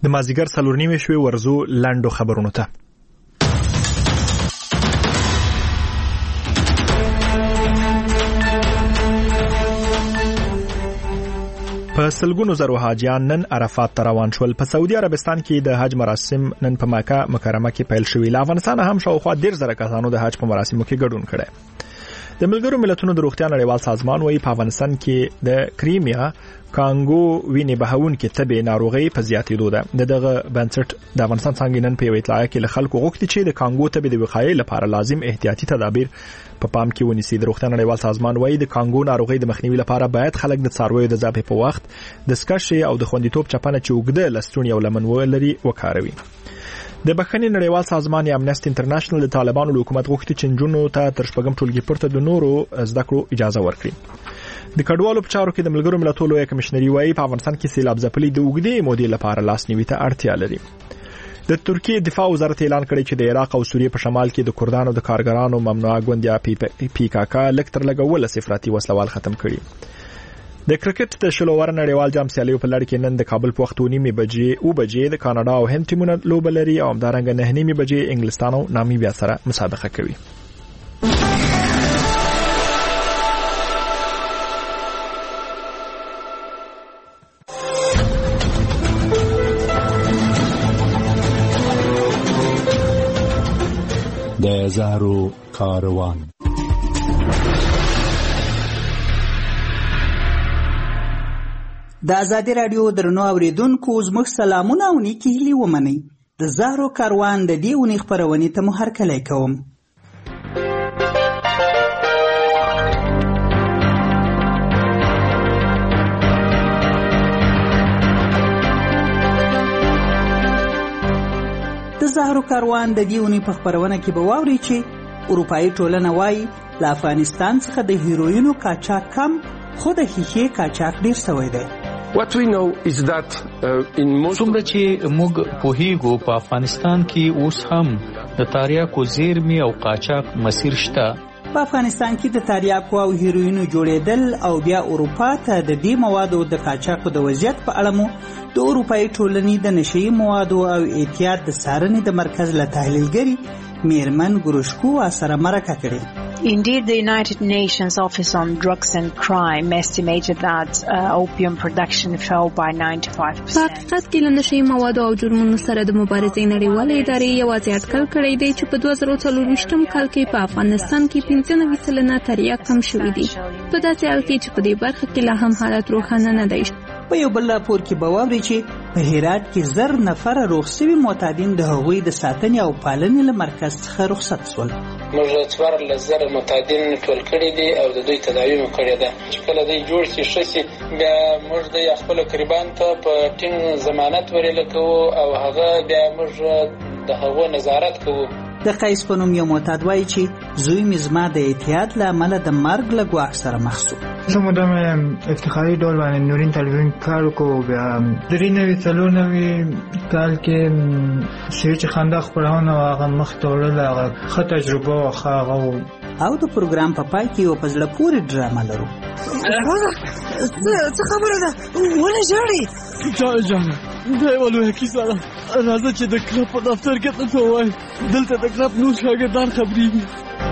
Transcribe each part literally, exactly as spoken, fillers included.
د مازیګر څلور نیمې شوې ورزو لاندو خبرونو ته. په سلګونو زرو حاجیان نن عرفات ته روان شول. په سعودي عربستان کې د حج مراسم نن په مکه مکرمه کې پیل شوي. له افغانستان هم شاوخوا ډیر زره کسانو د حج په مراسمو کې ګډون کړی. د ملګرو ملتونو د روغتیا نړیوال سازمان وايي په افغانستان کې د کریمیا کانګو وینې بهون کې تبې ناروغي په زیاتېدو ده. دغه بنسټ د افغانستان څنګه نن په یو اطلاع کې له خلکو غوښتي چې د کانګو تبې د وقایې لپاره لازم احتیاطي تدابیر په پام کې ونیسي. د روغتیا نړیوال سازمان وايي د کانګو ناروغي د مخنیوي لپاره باید خلک د څارویو د ذبح په وخت د سکشي او د خوندیتوب چپنه چې وګړه لستونی او لمن ولري وکاروي. د بخښنې نړیوال سازمان یا امنیسټي انټرنیشنل د طالبانو له حکومت غوښتي چې نجونو ته تر شپږم ټولګي پورته د نورو زده کړو اجازه ورکړي. د کډوالو په چارو کې د ملګرو ملتونو لوی کمشنري وايي په افغانستان کې سیلاب ځپلي د اوږدې مودې لپاره لاسنیوي ته اړتیا لري. د ترکیې دفاع وزارت اعلان کړی چې د عراق او سوریې په شمال کې د کردانو د کارګرانو ممنوعه ګوندیا پی کا کا لکتر لګول صفراتی وسلوال ختم کړي. د کرکټ د شلوور نړیوال جام سیالیو په لړ کې نن د کابل په وخت نیمه بجې او بجې د کاناډا او هند ټیمونه لوبه لري او همدارنګه نه نیمه بجې انګلستان او نامیبیا سره مسابقه کوي. د زهرو کاروان. د آزادی رادیو درنو اوریدونکو زموږ سلامونه او نیکی هیلې ومنئ. د زهرو کاروان د دې اونۍ خپرونې ته مو هرکلی کوم. د زهرو کاروان د دې اونۍ په خپرونه کې به واورئ چې اروپایي ټولنه وایي له افغانستان څخه د هیروینو قاچاق کم خو د ښیښې قاچاق ډیر شوی دی. What we know is that uh, in most څومره چې موږ پوهیږو په افغانستان کې اوس هم د تاریاکو زیرمې او قاچاق مسیر شته. په افغانستان کې د تاریاکو او هیروینو جوړېدل او بیا اروپا ته د دې موادو د قاچاقو د وضعیت په اړه مو د اروپایي ټولنې د نشهیي موادو او احتیاط د څارنې د مرکز له تحلیلګرې میرمن ګروشکو سره مرکه کړې. Indeed, the United Nations Office on Drugs and Crime estimated that uh, opium production fell by ninety-five percent. په حقیقت کې له نشهیي موادو او جرمونو سره د مبارزې نړیوالې ادارې یوازې اټکل کړی دی چې په دوه زره څلرویشتم کال کې په افغانستان کې پنځه نوي سلنه تریاک کم شوي دي. په داسې حال کې چې په دې برخه کې لا هم حالت روښانه نه دی. په یو بل راپور کې به واورئ چې په هرات کې زر نفره روغ شوي معتادین د هغوی د ساتنې او پالنې له مرکز څخه رخصت شول. موږ څوارلس زره معتادین ټول کړي دي او د دوی تداوی مو کړې ده. چې کله دوی جوړ شي ښه شي بیا موږ د خپلو قریبان ته په ټینګ ضمانت ورېله کوو او هغه بیا موږ د هغو نظارت کوو. د قیس په نوم یو معتاد وایي چې زوی مې زما د اعتیاد له امله د مرګ له ګواښ سره مخ شو. زه مدام افتخاري ډول باندې نورین تلویزیون کار وکړو. بیا درې نوي څلور نوي کال کې سویچ خندا خپرونه هغه مخته وړله، هغه ښه تجربه وه، ښه هغه و. او د پروګرام په پای کې یو په زړه پورې ډرامه لرو. څه خبره ده؟ ولې ژاړې؟ جان جانه دا یوه لویه کیسه ده. راځه چې د کلب په دفتر کې درته ووایم. دلته د کلب نور شاګردان خبرېږي.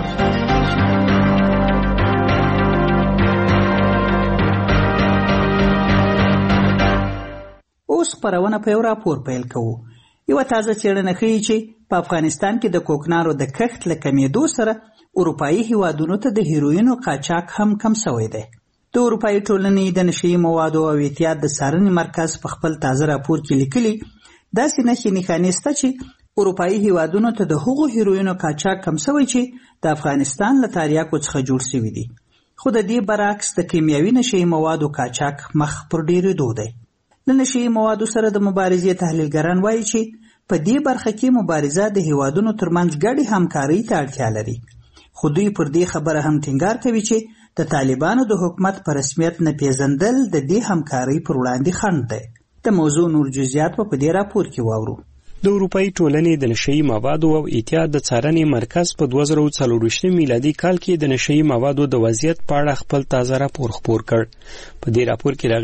اوس خپرونه په یو راپور پیل کوو. یوه تازه څېړنه ښیي چې په افغانستان کې د کوکنارو د کښت له کمېدو سره اروپایي هیوادونو ته د هیروینو قاچاق هم کم شوی دی. د اروپایي ټولنې د نشهیي موادو او احتیاط د څارنې مرکز په خپل تازه راپور کې لیکلي داسې نښې نښانې شته چې اروپایي هیوادونو ته د هغو هیروینو قاچاق کم شوی چې د افغانستان له تاریاکو څخه جوړ شوي دي. خو د دې برعکس د کیمیاوي نشهیي موادو قاچاق مخ پر ډېرېدو دی. د نشهیي موادو سره د مبارزې تحلیلګران وایي چې په دې برخه کې مبارزه د هیوادونو ترمنځ ګډې همکارۍ ته اړتیا لري. خو دوی پر دې خبره هم ټینګار کوي چې د طالبانو د حکومت په رسمیت نه پیژندل د دې همکارۍ پر وړاندې خنډ دی. د موضوع نور جزئیات په دې راپور کې واورو. د اروپایي ټولنې د نشهیي موادو او احتیاط د څارنې مرکز په دوه زره څلرویشتم میلادي کال کې د نشهیي موادو د وضعیت په اړه خپل تازه راپور خپور کړ. په دې راپور کې راغلي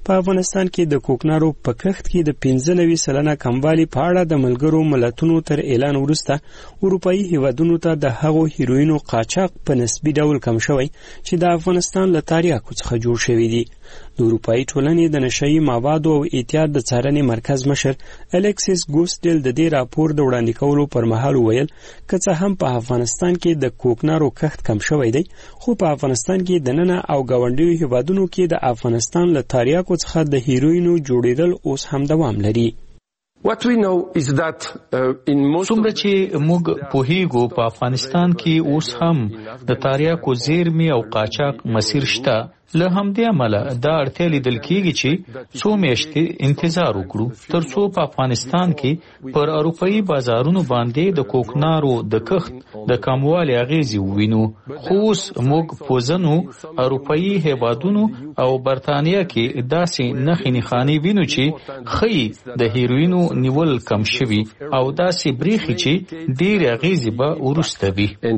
په افغانستان کې د کوکنارو په کښت کې د پنځه نوي سلنه کموالي په اړه د ملګرو ملتونو تر اعلان وروسته اروپایي هیوادونو ته د هغو هیروینو قاچاق په نسبي ډول کم شوی چې د افغانستان له تریاکو څخه جوړ شوی دی. د اروپایي ټولنې د نشهیي موادو او احتیاط د څارنې مرکز مشر الکسیس ګوسټیل د دې راپور د وړاندې کولو پر مهال وویل که څه هم په افغانستان کې د کوکنارو کښت کم شوی دی، خو په افغانستان کې دننه او ګاونډیو هیوادونو کې د افغانستان له تریاکو څخه د هیروینو جوړېدل اوس هم دوام لري. What we know is that uh, in most څومره چې موږ پوهیږو په افغانستان کې اوس هم د تریاکو زیرمې او قاچاق مسیر شته. له همدې امله دا اړتیا لیدل کېږي چې څو میاشتې انتظار وکړو تر څو په افغانستان کې پر اروپایي بازارونو باندې د کوکنارو د کښت د کموالي اغیزې ووینو. خو اوس موږ په ځینو اروپایي هیوادونو او برتانیا کې داسې نښې نښانې وینو چې ښیي د هیروینو نیول کم شوي او داسې بریښي چې ډېرې اغیزې به وروسته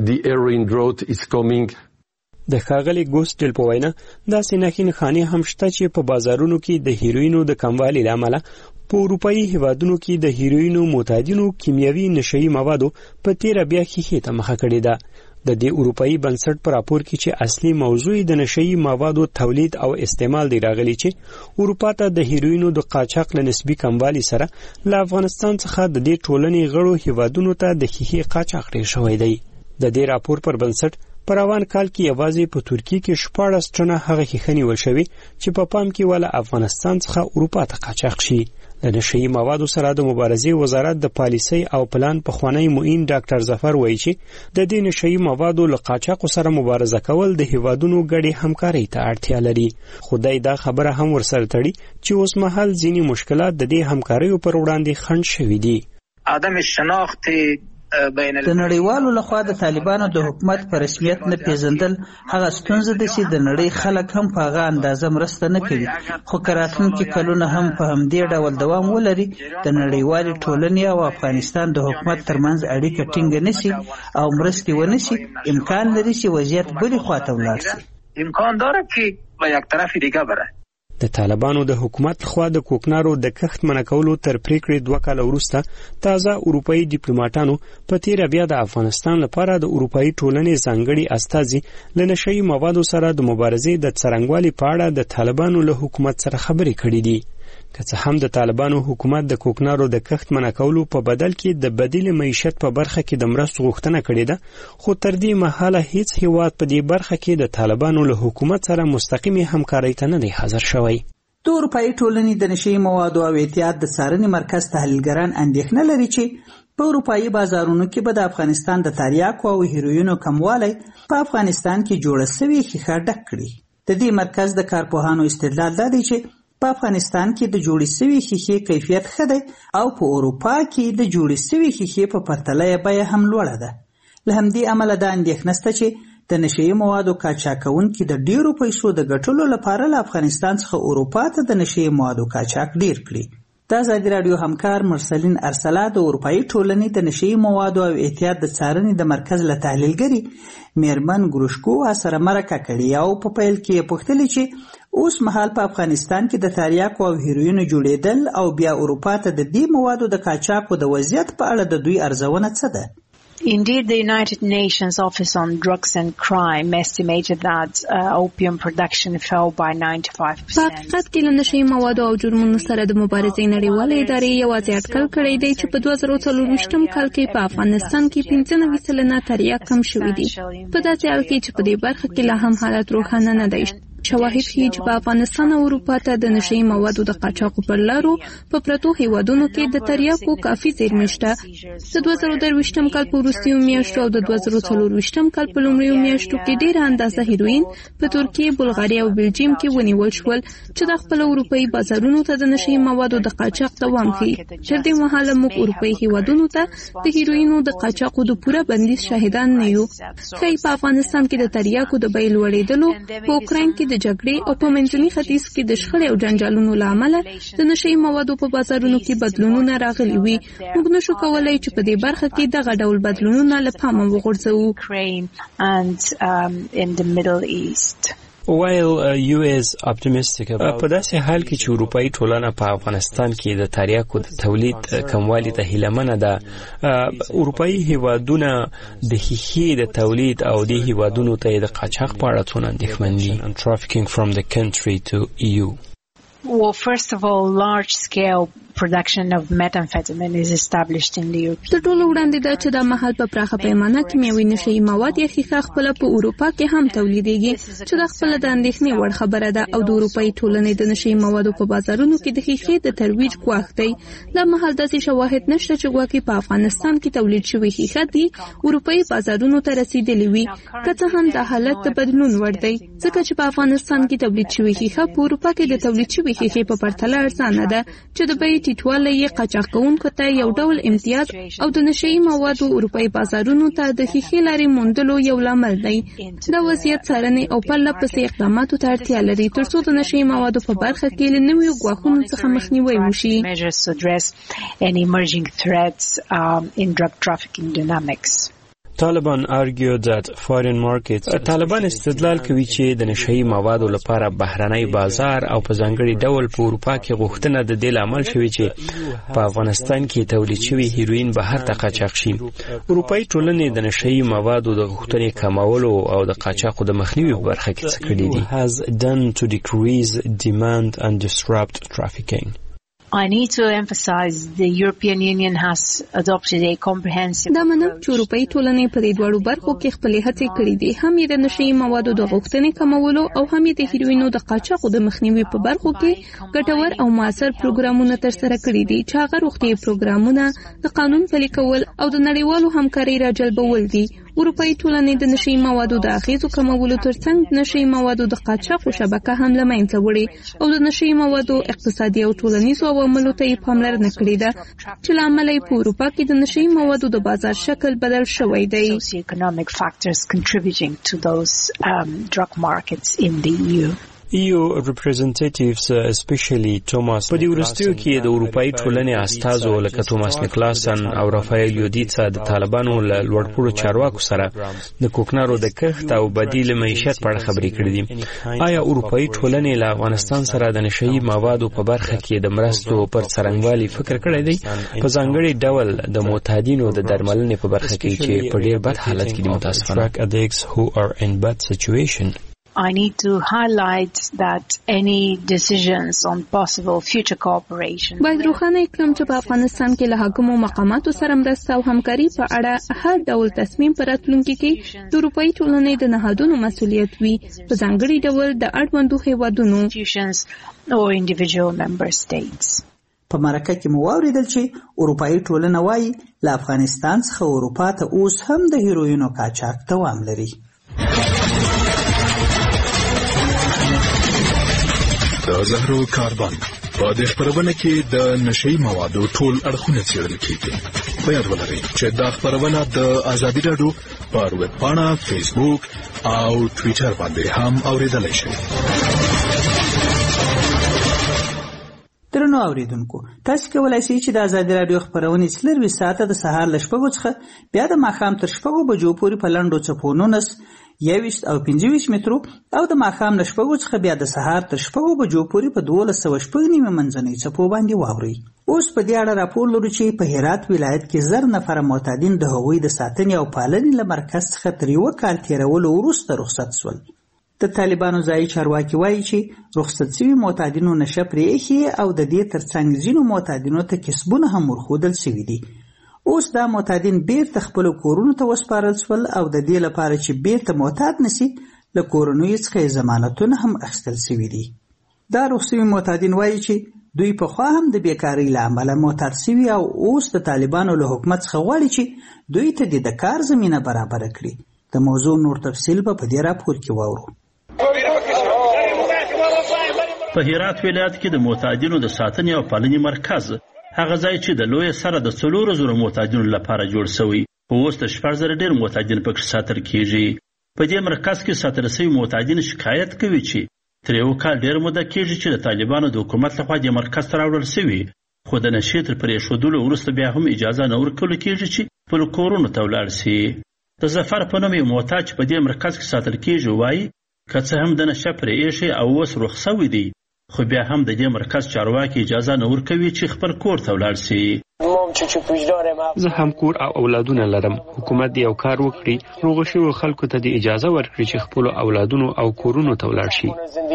وي. د ښاغلي ګوسټیل په وینا داسې نښې نښانې هم شته چې په بازارونو کې د هیروینو د کموالي له امله په اروپایي هیوادونو کې د هیروینو معتادینو کیمیاوي نشهیي موادو په تیره بیا ښیښې ته مخه کړې ده. د دې اروپایي بنسټ په راپور کې چې اصلي موضوع د نشهیي موادو تولید او استعمال دی راغلی چې اروپا ته د هیروینو د قاچاق له نسبي کموالي سره له افغانستان څخه د دې ټولنې غړو هیوادونو ته د ښیښې قاچاق ډېر شوی دی. د دې راپور پر بنسټ په روان کال کې یوازې په ترکیه کې شپاړس ټنه هغه ښیښه نیول شوې چې په پام کې والا افغانستان څخه اروپا ته قاچاق شي. د نشهیي موادو سره د مبارزې وزارت د پالیسۍ او پلان پخوانی معین ډاکټر ظفر وایي چې د دې نشهیي موادو له قاچاقو سره مبارزه کول د هیوادونو ګډې همکارۍ ته اړتیا لري. خدای دا خبره هم ورسره تړي چې اوس مهال ځینې مشکلات د دې همکاریو پر وړاندې خنډ شوي دي. عدم شناخت د نړیوالو لخوا د طالبانو د حکومت په رسمیت نه پیژندل هغه ستونزه ده چې د نړۍ خلک هم په هغه اندازه مرسته نه کوي. خو که راتلونکي کلونه هم په همدې ډول دوام ولري د نړیوالې ټولنې او افغانستان د حکومت ترمنځ اړیکه ټینګه نشي او مرستې ونشي، امکان لري چې وضعیت بلې خواته ولاړ شي. امکان داره که به یک طرف دیگه بره. د طالبانو د حکومت لخوا د کوکنارو د کښت منع کولو تر پریکړې دوه کاله وروسته تازه اروپایي ډیپلوماټانو په تیره بیا د افغانستان لپاره د اروپایي ټولنې ځانګړي استازي له نشهیي موادو سره د مبارزې د څرنګوالي په اړه د طالبانو له حکومت سره خبرې کړې دي. که څه هم د طالبانو حکومت د کوکنارو د کښت منع کولو په بدل کې د بدیل معیشت په برخه کې د مرستو غوښتنه کړې ده، خو تر دې مهاله هیڅ هیواد په دې برخه کې د طالبانو له حکومت سره مستقیمې همکارۍ ته نه دی حاضر شوی. د اروپایي ټولنې د نشهیي موادو او احتیاط د څارنې مرکز تحلیلګران اندېښنه لري چې په اروپایي بازارونو کې به د افغانستان د تریاکو او هیروینو کموالی په افغانستان کې جوړه سوې ښیښه ډک کړي. د دې مرکز د کارپوهانو استدلال دا دی چې په افغانستان کې د جوړې سوي ښیښې کیفیت ښه دی او په اروپا کې د جوړې سوي ښیښې په پرتله یې بیه هم لوړه ده. له همدې امله دا اندېښنه شته چې د نشهیي موادو قاچاقونکي د ډیرو پیسو د ګټلو لپاره له افغانستان څخه اروپا ته د نشهیي موادو قاچاق ډیر کړي. د ازادي راډیو همکار مرسلین ارسلا د اروپایي ټولنې د نشهیي موادو او احتیاط د څارنې د مرکز له تحلیلګري میرمن ګروشکو سره مرکه کړې او په پیل کې یې پوښتلې چې اوس مهال په افغانستان کې د تریاکو او هیروینو جوړېدل او بیا اروپا ته د دې موادو د قاچاقو د وضعیت په اړه د دوی ارزونه څه ده؟ Indeed, the United Nations Office on Drugs and Crime estimated that uh, opium production fell by ninety-five percent. په حقیقت کې له نشهیي موادو او جرمونو سره د مبارزې نړیوالې ادارې یوازې اټکل کړی دی چې په دوه زره څلرویشتم کال کې په افغانستان کې پنځه نوي سلنه تریاک کم شوي دي. په داسې حال کې چې په دې برخه کې لا هم حالت روښانه نه دی. شواهد ښیي چې په افغانستان او اروپا ته د نشهیي موادو د قاچاقو پر لارو په پرتو هیوادونو کې د تریاکو کافي زیرمې شته. د دوه زره درویشتم کال په وروستیو میاشتو او د دوه زره څلرویشتم کال په لومړیو میاشتو کې ډېره اندازه هیروین په ترکیې، بلغاریا او بلجیم کې ونیول شول چې د خپل اروپایي بازارونو ته د نشهیي موادو د قاچاق دوام ښیي. تر دې مهاله موږ اروپایي هیوادونو ته د هیروینو د قاچاقو د پوره بندیز شاهدان نه یو. ښایي په افغانستان کې د تریاکو د بیې لوړېدلو، په اوکراین کې د جګړې او په منځني ختیځ کې د شخړې او جنجالونو له امله د نشهیي موادو په بازارونو کې بدلونونه راغلي وي. موږ نشو کولی چې په دې برخه کې دغه ډول بدلونونه له پامه وغورځوو. while uh, U S optimistic about په داسې حال کې چې اروپאי ټولنه په افغانستان کې د تریاکو د تولید کموالي ته هیلهمنه ده اروپאי هیوادونه د ښیښې د تولید او د هیوادونو ته د قاچاق په اړه څونه اندېښمن دي and trafficking from the country to E U. Well, first of all, large-scale production of methamphetamine is established in the Europe. تر ټولو وړاندې دا چې دا مهال په پراخه پیمانه کیمیاوي نشهیي مواد یا ښیښه خپله په اروپا کې هم تولیدېږي چې دا خپله د اندېښنې وړ خبره ده او د اروپایي ټولنې د نشهیي موادو په بازارونو کې د ښیښې د ترویج ګواښ دی. دا مهال داسې شواهد نشته چې ګواکې په افغانستان کې تولید شوې ښیښه دي اروپایي بازارونو ته رسیدلې وي که څه هم دا حالت د بدلون وړ دی ځکه چې په افغانستان کې تولید شوې ښیښه په اروپا کې د تولید شوې ښیښې په پرتله ارزانه ده چې د بیې ټیټوالی یې قاچاق کوونکو ته یو ډول امتیاز او د نشهیي موادو اروپایي بازارونو ته د ښیښې لارې موندلو یو لامل دی. دا وضعیت څارنې او پرله پسې اقداماتو ته اړتیا لري ترڅو د نشهیي موادو په برخه کې له نویو ګواښونو څخه مخنیوی وشي. Taliban argued that foreign markets طالبان استدلال کوي چې د نشهیي موادو لپاره بهرنی بازار او په ځانګړي ډول په اروپا کې غوښتنه د دې لامل شوی چې په افغانستان کې تولید شوی هیروین بهر ته قاچاق شي. اروپایي ټولنې د نشهیي موادو د غوښتنې کمولو او د قاچاقو د مخنیوي په برخه کې څه کړي دي. has done to decrease demand and disrupt trafficking. I need to emphasize the European Union has adopted a comprehensive. دا منم چې اروپایي ټولنې په دې دواړو برخو کې خپلې هڅې کړې دي هم یې د نشهیي موادو د غوښتنې کمولو او هم یې د هیروینو د قاچاقو د مخنیوي په برخو کې ګټور او موثر پروګرامونه ترسره کړي دي چې هغه روغتیايي پروګرامونه د قانون پلي کول او د نړیوالو همکارۍ راجلبول دي. اروپایي ټولنې د نشهیي موادو د اغېزو کمولو ترڅنګ د نشهیي موادو د قاچاقو شبکه هم له منځه وړې او د نشهیي موادو اقتصادي او ټولنیزو عواملو ته یې پاملرنه کړې ده چې له امله یې په اروپا کې د نشهیي موادو د بازار شکل بدل شوی دی. E U representatives especially Thomas په دې وروستیو کې د اروپایي ټولنې استازو لکه توماس نیکلاسن او رافایل یودیتسا د طالبانو له لوړپوړو چارواکو سره د کوکنارو د کښت او بدیل معیشت په اړه خبرې کړې دي. آیا اروپایي ټولنې له افغانستان سره د نشهیي موادو په برخه کې د مرستو پر څرنګوالي فکر کړی دی په ځانګړي ډول د معتادینو د درملنې په برخه کې چې په ډېر بد حالت کې دي متاسفانه. I need to highlight that any decisions on possible future cooperation باید روښانه کړم چې په افغانستان کې له حاکمو مقاماتو سره مرسته او همکاري په اړه هر ډول تصمیم پر راتلونکي کې د اروپایي ټولنې د نهادونو مسؤلیت وي په ځانګړي ډول د اړوندو هیوادونو or individual member states. په مرکه کې مو واوریدل چې اروپایي ټولنه وايي له افغانستان څخه اروپا ته اوس هم د هیروینو قاچاق دوام لري. د زهرو کاربن په دې خبرونه کې د نشهیي موادو ټول اړخونه څېړل کېږي. په یاد ولرئ چې دا خبرونه د ازادي راډیو پر ویب پاڼه، فیسبوک او ټویټر باندې هم اورېدلای شئ. درنو اوریدونکو، تاسو کولای شئ چې د ازادي راډیو خبرونه څلور ساعته د سهار له شپږو څخه بیا د ماښام تر شپږو بجو پورې په لنډو څپو نولس یویشت او پنځه ویشت مترو او د ماښام له شپږو څخه بیا د سهار تر شپږو بجو پورې په دولس سوه شپږ نیمه منځنۍ څپو باندې واورئ. اوس په دې اړه راپور لرو چې په هرات ولایت کې زر نفره معتادین د هغوی د ساتنې او پالنې له مرکز څخه تر یوه کال تېرولو وروسته رخصت شول. د طالبانو ځایي چارواکي وایي چې رخصت شوي معتادینو نشه پرې ایښې او د دې ترڅنګ ځینو معتادینو ته کسبونه هم ورښودل شوي دي. اوس دا معتادین بیرته خپلو کورونو ته وسپارل شول او د دې لپاره چې بیرته معتاد نشي له کورنیو څخه یې ضمانتونه هم اخیستل شوي دي. دا رخصت شوي معتادین وایي چې دوی پخوا هم د بیکارۍ له امله معتاد شوي او اوس د طالبانو له حکومت څخه غواړي چې دوی ته د کار زمینه برابره کړي. د موضوع نور تفصیل به په دې راپور کې واورو. په هرات ولایت کې د معتادینو د ساتنې او پالنې مرکز هغه ځای چې د لوی سره د څلورو زرو معتادینو لپاره جوړ شوی اوس د شپږ زره ډېر معتادین پکې ساتل کېږي. په دې مرکز کې ساتل شوي معتادین شکایت کوي چې تر یو کال ډېر موده کېږي چې د طالبانو د حکومت لخوا دې مرکز ته راوړل شوي، خو د نشې تر پرېښودلو وروسته بیا هم اجازه نه ورکول کېږي چې خپلو کورونو ته ولاړ شي. د ظفر په نوم یو معتاد چې په دې مرکز کې ساتل کېږي وایي که څه هم د نشه پرې ایښی او اوس رخ سوی دی، خو بیا هم د دې مرکز چارواکي اجازه نه ورکوي چې خپل کور ته ولاړ سي. زه هم کور او اولادونه لرم. حکومت دی یو کار وکړي، روغ شویو خلکو ته د اجازه ورکړي چې خپل اولادونو او کورونو ته ولاړ شي.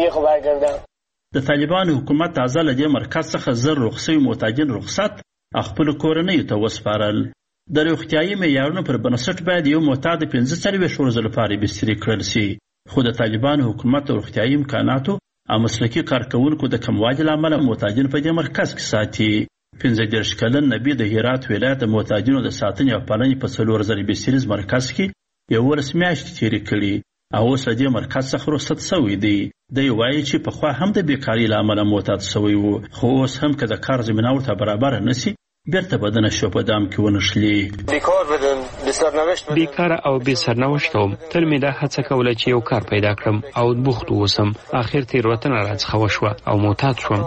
د طالبانو حکومت تازه له دې مرکز څخه زر رخصوي معتادین رخصت خپل کورنیو ته وسپارل. د روغتیايي معیارونو پر بنسټ باید یو معتاد پنځه څلوېښت ورځو لپاره بستري کړل سي، خو د طالبانو حکومت د روغتیايي امکاناتو او مسلکي کارکوونکو د کموالي له امله معتادین په دې مرکز کې ساتي. پنځه دېرش کلن نبي د هرات ولایت د معتادینو د ساتنې او پالنې په څلور زره بستریز مرکز کې یولس میاشتې تېرې کړي او اوس له دې مرکز څخه رخصت سوی دی. دی وایي چې پخوا هم د بیکارۍ له امله معتاد سوی و، خو اوس هم که د کار زمینه ورته برابره نه سي بیرته به د نشو په دام کې ونښلي. بیکاره او بې سرنوشته وم. تل مې دا هڅه کوله چې یو کار پیدا کړم او بوخت واوسم. اخر تېروتنه راڅخه وشوه او معتاد شوم.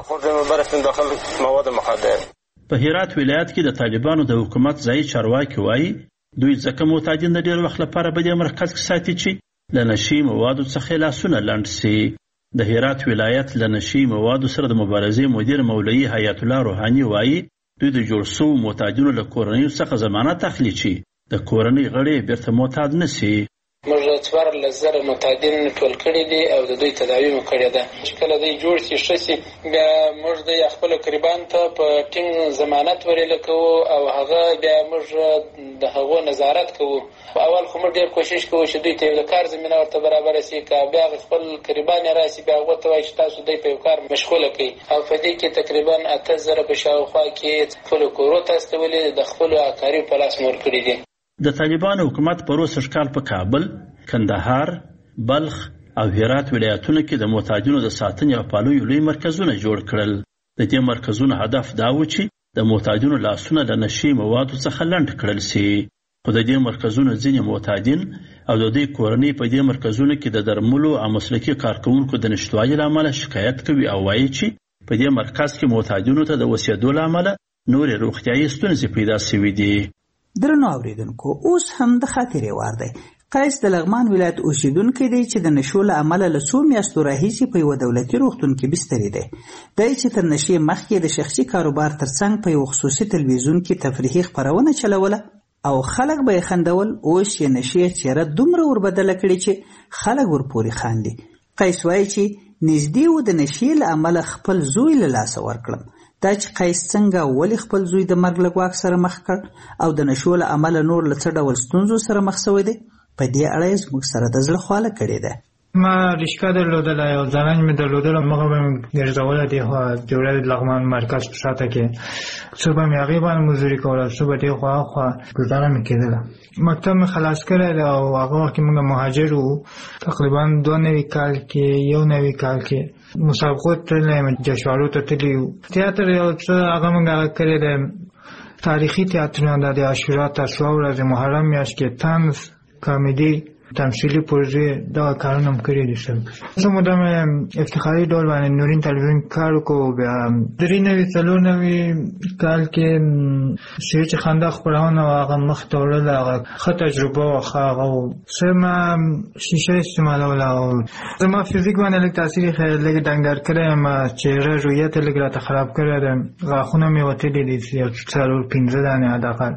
په هرات ولایت کې د طالبانو د حکومت ځایي چارواکي وایي دوی ځکه معتادین د ډېر وخت لپاره په دې مرکز کې ساتي چې له نشي موادو څخه لاسونه لنډ سي. د هرات ولایت له نشي موادو سره د مبارزې مدیر مولوي حیات الله روحاني وایي دوی د جوړ سوو معتادینو له کورنیو څخه ضمانت اخلي چې د کورنۍ غړي بیرته معتاد نه سي. موږ څوارلس زره معتادین ټول کړي دي او د دوی تداوی مو کړې ده. چې کله دوی جوړ شي ښه سي بیا موږ د خپل قربان ته په ټینګ ضمانت ورېله کوو او هغه بیا موږ د هغو نظارت کوو. اول خو موږ ډېر کوشش کوو چې دوی ته د کار زمینه ورته برابره سي، که بیا خپل قربان راسي بیا هغه ته وایي چې تاسو دوی په یو کار مشغوله کړئ. او په دې کې تقریبا اته زره په شاوخوا کې خپل کورو ته استولي د خپلو اکاریو په لاس مور کړي دي. د طالبانو حکومت په روسي ښکار په کابل، کندهار، بلخ او هرات ولایتونو کې د معتادینو د ساتنې او پالنې لوی مرکزونه جوړ کړل. د دې مرکزونو هدف دا و چې د معتادینو لاسونه د نشي موادو څخه لنډ کړل سي. خو د دې مرکزونو ځینې معتادین او د دوی کورنۍ په دې مرکزونو کې د درملو او مسلکي کارکوونکو د نشتوالي له امله شکایت کوي او وایي چې په دې مرکز کې معتادینو ته د اوسېدو له امله نورې روغتیايي ستونزې پیدا سوي دي. درنو اوریدونکو، اوس هم د خاطرې وار دی. قیس د لغمان ولایت اوسیدونکی دی چې د نشو له امله له څو میاشتو راهیسې په یوه دولتي روغتون کې بستري دی. دی چې تر نشې مخکې د شخصي کاروبار ترڅنګ په یو خصوصي تلویزیون کې تفریحي خپرونه چلوله او خلک به یې خندول، اوس یې نشې څېره دومره وربدله کړې چې خلک ورپورې خاندي. قیس وایي چې نږدې و د نشې له امله خپل زوی له لاسه ورکړم. دا چې قیس څنګه ولې خپل زوی د مرګ له ګواښ سره مخ کړ او د نشو له امله نور له څه ډول ستونزو سره مخ سوی دی، په دې اړه یې زموږ سره د زړه خواله کړې ده. ما رشکه درلودله، یو زننج مې درلودله، مخه به مې ګرځوله دې خوا د ولایت لغمان مرکز په شاته کې. څو به مې هغې باندې مزدوري کوله، څو به دې خوا هاخوا ګزاره مې کېدله. مکتب مې خلاص کړی دی او هغه وخت کې موږ مهاجر وو. تقریبا دوه نوي کال کې یو نوي کال کې مسابقو تللی یم، جشنوارو ته تللي یو. تیاتر یو څه هغه موږ هغه کړی دی، تاریخي تیاترونه د عاشورا تاسوعا ورځې محرم میاشت کې طنز، کامیډي، تمثیلي پروژې دغه کارونه هم کړي دي. څه موده مې افتخاري ډول باندې نورین تلویزیون کار وکړو. بیا درې نوي څلور نوي کال کې سویچ خندا خپرونه وه، هغه مخې ته وړله، هغه ښه تجربه وه. ښه هغه و څه ما شیشه استعمالوله او زما فزیک باندې لږ تاثیر یې لږ ډنګر کړی یم، چهره رویت یې لږ راته خراب کړی دی. غاښونه مې وتلي دي یو څلور پنځه دانې حداقل.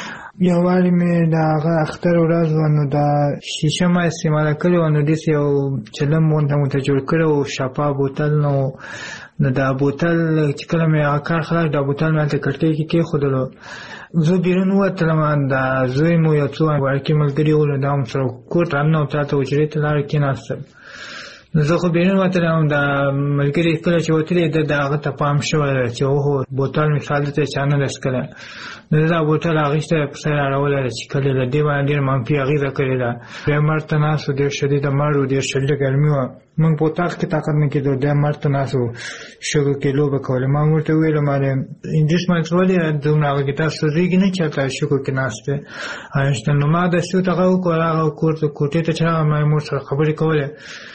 یو وارې مې د هغه اختر ورځ وه، نو دا شیشه ما استعماله کړې وه، نو داسې یو چلم غونته مو ته جوړ کړی و، شفا بوتل. نو نو دا بوتل چې کله مې هغه کار خلاص، دا بوتل مې هلته کړکۍ کې کېښودلو. زه بیرون ووتلم، دا زوی مو یو څو وړکي ملګري وو، دا هم سره کور ته راننه او هلته حجرې ته لاړ کېناستل. نو زه خو بیرون وتلم، دا ملګري کله چې وتلي ده د هغه ته پام شوی ده چې اوهو بوتل مثال دلته چا نه ده څکلی. نو دا بوتل اخیستی په سر اړولی ده چې کله له دې باندې ډېر منفي اغېزه کړې ده. بیا مرګ ته ناست و، ډېر شدیده مرګ و، ډېر شدیده ګرمي وه. موږ په اتاق کې طاقت نه کېدو، بیا مرګ ته ناست و، شګو کې لوبه کوله. ما ورته وویلم انجس مکس ولې دومره هغه کې تاسو سوځېږي نه چې هلته شګو کې ناست دی. نو ما داسې ورته هغه وکړل، هغه کور ته کوټې ته چې راغلم، ما یې مور سره خبرې کولې.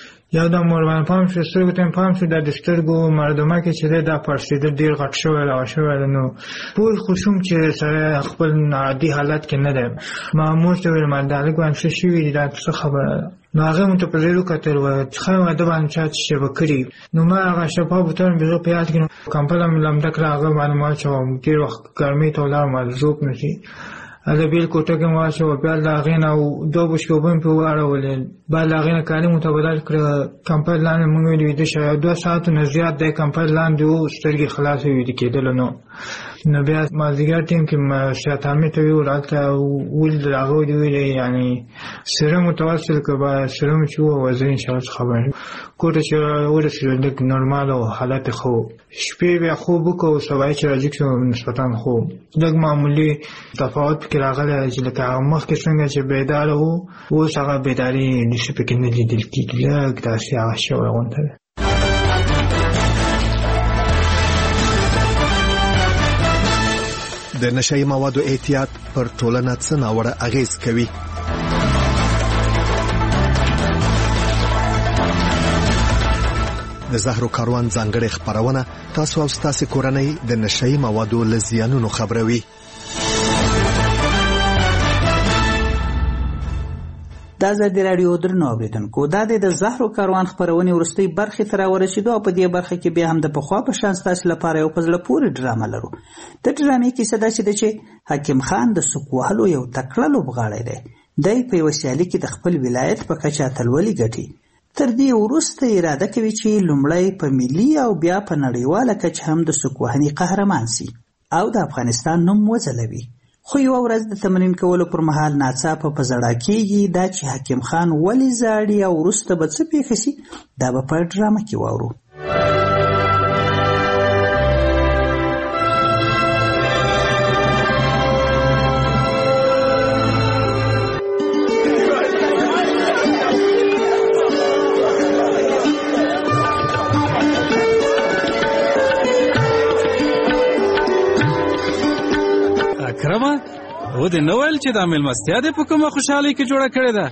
یو دم ور باندې پام شو، سترګو ته مې پام شو، دا د سترګو مردمه کې چې دی دا پړسېدل ډېر غټ شوی دغه شوی دی. نو پوه خو شوم چې سړی خپل عادي حالت کې نه دی. ما مور ته وویل ما دا هلک باندې څه شوي دي، دا څه خبره ده؟ نو هغه مونږ ته په لیرو کتل وایي چې ښه واده باندې چا څه شی به کړي نو ما هغه شفا بوتل مې زه په یاد کړم کمپله مې لمده کړه هغه باندې ما واچوم ډېر وخت ګرمۍ ته ولاړم ذوب نه شي هغه بیل کوټه کې مې واچوه بیا د هغې نه دوه بشکې اوبه مې پرې واړولې بعد د هغې نه کالي مو ته بدل کړه کمپل لاندې مونږ ویلې ویده شه دوه ساعتو نه زیات دی کمپل لاندې و سترګې خلاصې ویده کېدلو نو نو بیا مازدیګر ټیم کې شیطانمې ته ویول هلته ولیدل هغه ودې ویلې یعنې سرم متوسل که به سرم چې ووه زه انشاءالله څه خبر یم کور ته چې ورسېدو لږ نورمال او حالت یې ښه و شپې بیا خوب وکړو سبا چې راجګ شو نسبتا خوب لږ معمولي تفاوت پکې راغلی چې لکه هغه مخکې څنګه چې بیداره و اوس هغه بیداري نشي پکې نه لیدل کېږي لږ داسې هغه شوی غونته ده د نشهیي موادو احتیاط پر ټولنه څه ناوړه اغېز کوي د زهرو کاروان ځانګړې خپرونه تاسو او ستاسو کورنۍ د نشهیي موادو له زیانونو خبروي دا ازادي راډیو درنو اوریدونکو دا د زهرو کاروان خپرونې وروستۍ برخې ته راورسېدو او په دې برخه کې بیا هم د پخوا په شان ستاسو لپاره یو په زړه پورې ډرامه لرو د ډرامې کیسه داسې ده چې حکیم خان د سوک وهلو یو تکړه لوبغاړی دی دی په یوه سیالي کې د خپل ولایت په کچه اتلولي ګټي تر دې وروسته اراده کوي چې لومړی په ملي او بیا په نړیواله کچه هم د سوک وهنې قهرمان سي او د افغانستان نوم وځلوي خو یو ورځ د تمرین کولو پر مهال ناڅاپه په زړه کېږي دا چې حکیم خان ولې زاړي او وروسته به څه پېښه سي دا به په ډرامه کې واورو و دې نو ویل چې دا مېلمستیا دې په کومه خوشحالۍ کې جوړه کړې ده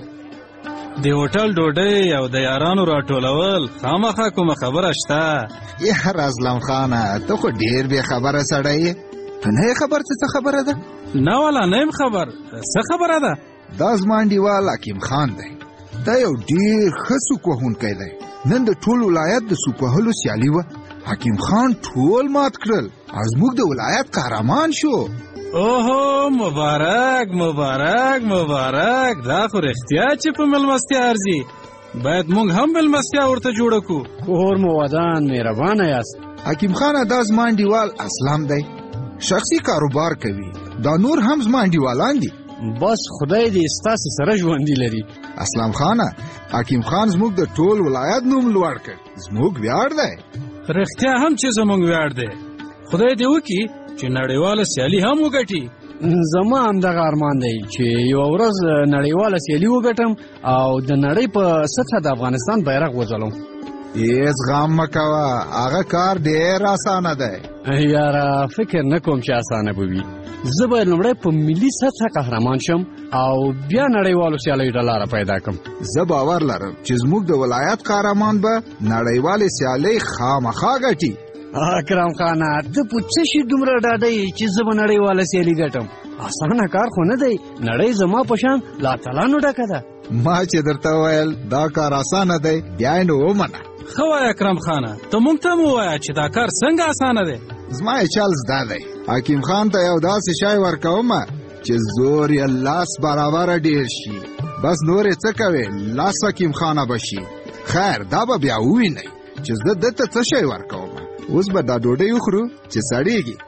د هوټل ډوډۍ او د یارانو راټولول خامخا کومه خبره شته یار ازلم خانه ته خو ډېر بې خبره سړی یې ته نه یې خبر چې څه خبره ده نه والا نه یم خبر څه خبره ده دا زما انډیوال حکیم خان دی دا یو ډېر ښه سوک وهونکی دی نن د ټول ولایت د سوک وهلو سیالي وه حکیم خان ټول مات کړل او زموږ د ولایت قهرمان شو اوهو مبارک مبارک مبارک دا خو رښتیا چې په مېلمستیا ارزي باید موږ هم مېلمستیا ورته جوړه کړو کور مو ودان مهربانه یاست حکیم خانه دا زما انډیوال اسلام دی شخصي کاروبار کوي دا نور هم زما انډیوالان دي بس خدای دې ستاسو سره ژوندي لري اسلام خانه حکیم خان زموږ د ټول ولایت نوم لوړ کړ زموږ ویاړ دی رښتیا هم چې زموږ ویاړ دی خدای دې وکړي چې نړیواله سیالي هم وګټي زما همدغه ارمان دی چې یو ورځ نړیواله سیالي وګټم او د نړۍ په سطحه د افغانستان بیرغ وځلم هېڅ غم مه کوه هغه کار ډېر اسانه دی یاره فکر نه کوم چې اسانه به وي زه باید لومړی په ملي سطحه قهرمان شم او بیا نړیوالو سیالیو ته لاره پیدا کړم زه باور لرم چې زموږ د ولایت قهرمان به نړیوالې سیالۍ خامخا ګټي اکرم خانه ته په څه شي دومره ډاډه یې چې زه به نړیواله سیالي ګټم اسانه کار خو نه دی نړۍ زما په شان له اتلانو ډکه ده ما چې درته وویل دا کار اسانه دی بیا یې نو ومنه ښه وایه اکرم خانه ته موږ ته هم ووایه چې دا کار څنګه اسانه دی زما یې چل زده دی حکیم خان ته یو داسې شی ورکومه چې زور یې لاس برابره ډېر شي بس نور یې څه کوې لاس حکیم خانه به شي خیر دا به بیا ووینئ چې زه دته څه شی ورکوم اوس به دا ډوډۍ وخورو چې سړېږي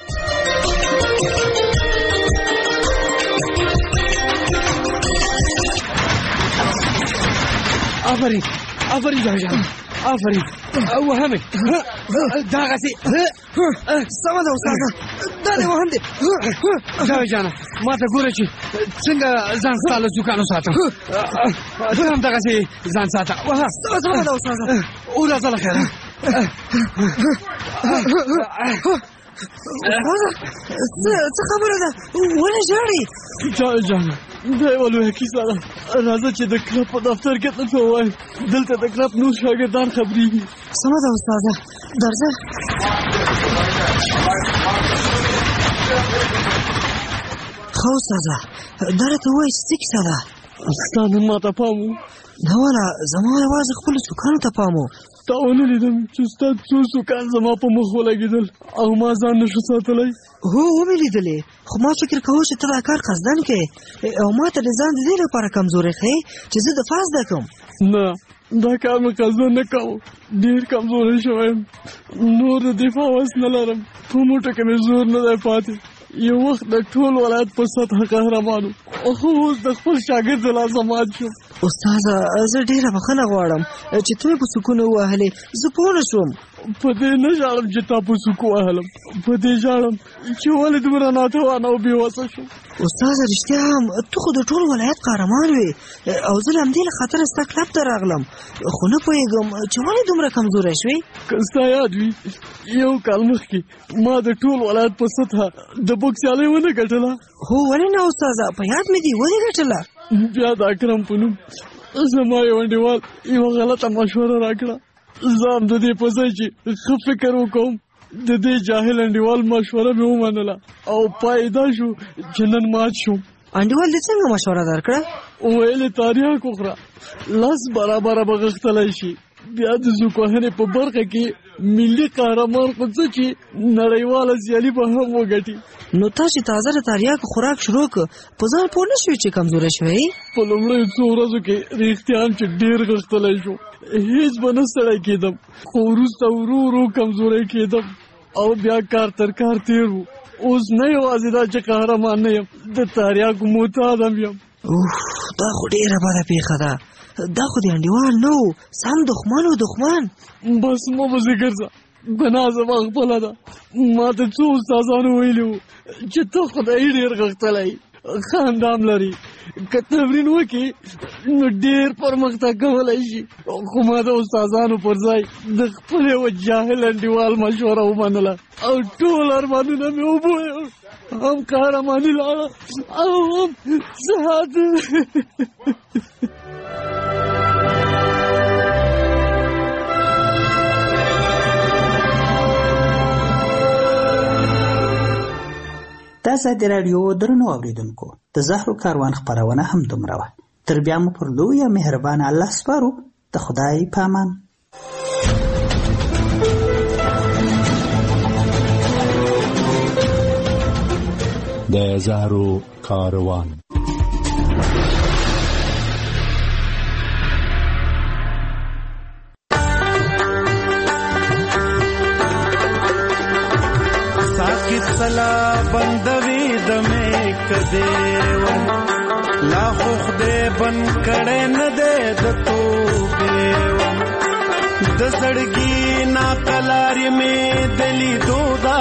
آفرین آفرین جان جان آفرین وهمې دغسې سمه ده استاده دا دې وهم دی جاوید جانه ما ته ګوره چې څنګه ځان ستا له زوکانو ساتم ته هم دغسې ځان ساته وهه سمه ده استاده وراځه له خیره څه خبره ده ولې ژاړې جاوید جانه دا یوه لویه کیسه ده راځه چې د کلب په دفتر کې درته ووایم دلته د کلب نور شاګردان خبرېږي سمه ده استاده درځه ښه استاده دا راته ووایه چې څه کیسه ده ستا نن ما ته پام و نه والا زما یوازې خپلو سوکانو ته پام و. تا ونه لیدم چې ستا څو سوکان زما په مخ ولګېدل او ما ځان نشو ساتلی. هو ومې لیدلې، خو ما فکر کوه چې ته دا کار قصدن کوې او ما ته د ځان د دې لپاره کمزوري ښیې چې زه دفاع زده کړم. نه، دا کار مې قصدن نه کوو. ډېر کمزوری شوی یم، نور د دفاع وس نه لرم. په موټه کې مې زور نه دی پاتې. یو وخت د ټول ولایت په سطح قهرمان وم، خو اوس د خپل شاګرد د لاسه مات شوم. استاده زه ډېره بخښنه غواړم چې ته مې په سکون ووهلې. زه پوه نه شوم. په دې نه ژاړم چې تا په سکو وهلم، په دې ژاړم چې ولې دومره ناتوانه او بېوسه شوم. استاده رښتیا هم ته خو د ټول ولایت قهرمان وې او زه له همدې له خاطره ستا کلب ته راغلم، خو نه پوهېږم چې ولې دومره کمزوری شوې. که ستا یاد وي یو کال مخکې ما د ټول ولایت په سطحه د بوکس سیالۍ ونه ګټله. هو ولې نه استاده، په یاد مې دي. ولې ګټله؟ بیا د اکرم په نوم زما یو انډیوال یوه غلطه مشوره راکړه. زه هم د دې په ځای چې ښه فکر وکړم د دې جاهل انډیوال مشوره مې ومنله او پای دا شو چې نن مات شوم. انډیوال دې څنګه مشوره درکړه؟ ویل یې تاریخ وخوره، لس برابره به غښتلی شي. بیا د زوکوهنې په برخه کې ملي قهرمان خو څه چې نړیواله سیالي به هم وګټي. نو تاسې تازه د تریاکو خوراک شروع کړ، په ځان پوه نه شوې چې کمزوری شوی؟ په لومړیو څو ورځو کې رښتیا هم چې ډېر غښتلی شو، هېڅ به نه ستړی کېدم، خو وروسته ورو ورو کمزوری کېدم او بیا کار تر کار تېر و. اوس نه یوازې دا چې قهرمان نه یم، د تریاکو معتاد هم یم. اوف، دا خو ډېره بده پېښه ده. دا خو د انډیوال نه و، سم دښمن و دښمن. بس مه پسې ګرځه، ګناه زما خپله ده. ما ته څو استادانو ویلي وو چې ته خدایي ډېر غښتلی خاندام لري، که تمرین وکړي نو ډېر پرمختګ کولی شي. خو ما د استادانو پر ځای د خپل یوه جاهل انډیوال مشوره ومنله او ټول ارمانونه مې وبویل. هم قهرماني لاړه او هم صحت. د ازادي راډیو درنو اوریدونکو، د زهرو کاروان خپرونه هم دومره وه. تر بیا مو پر لویه مهربانه الله سپارو. د خدای په امان. د زهرو کاروان. سلا بندوي د مې کدے و لا خو خدای بن کړه نه دې د توبه و د زړګي نا کلاري مې دلی دودا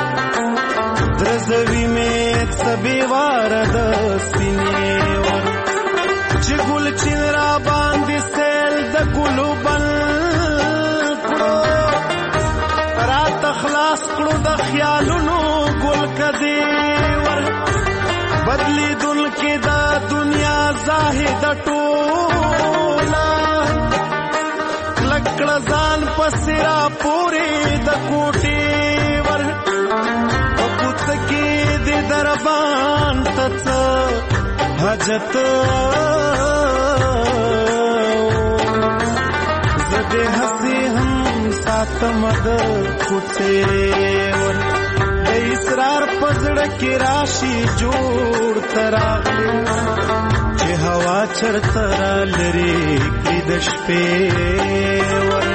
درزوي مې سبي وار د سینې و چې ګل چې را باندې سیل د ګلو بل کړو رات خلاص کړو د خیالونو ګل کدی ور بدلی دل کې دا دنیا زاهد ټولا لکړه ځان پسرا پوری د کوټي ور وقت کې د دربان تڅ حاجت زده هسي هم ساتمد کوڅه ور اسرار پزړه کې راشي جوړ تراغلي چې هوا چرته را لري کې د شپې ور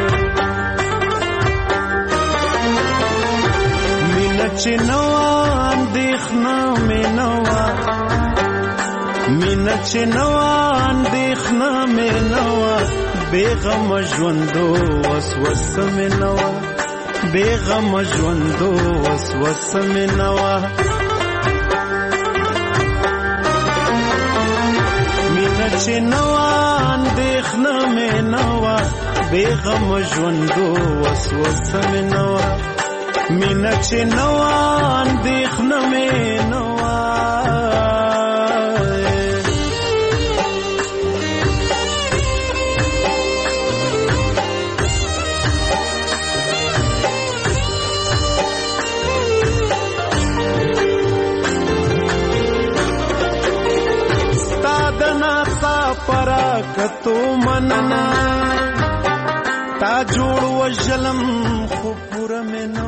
مینه چې نو اندېښنه مې نو مینه چې نو اندېښنه مې نو بیغم ژوندو وسوسه مې نو بیغم ژوندو وسوسه مې نوا مینه چې نوا اندېښنه مې نوا بیغم ژوندو وسوسه مې نوا مینه چې نوا اندېښنه مې نوا کتو مننا تا جوړ وجلم خو پوره مې نو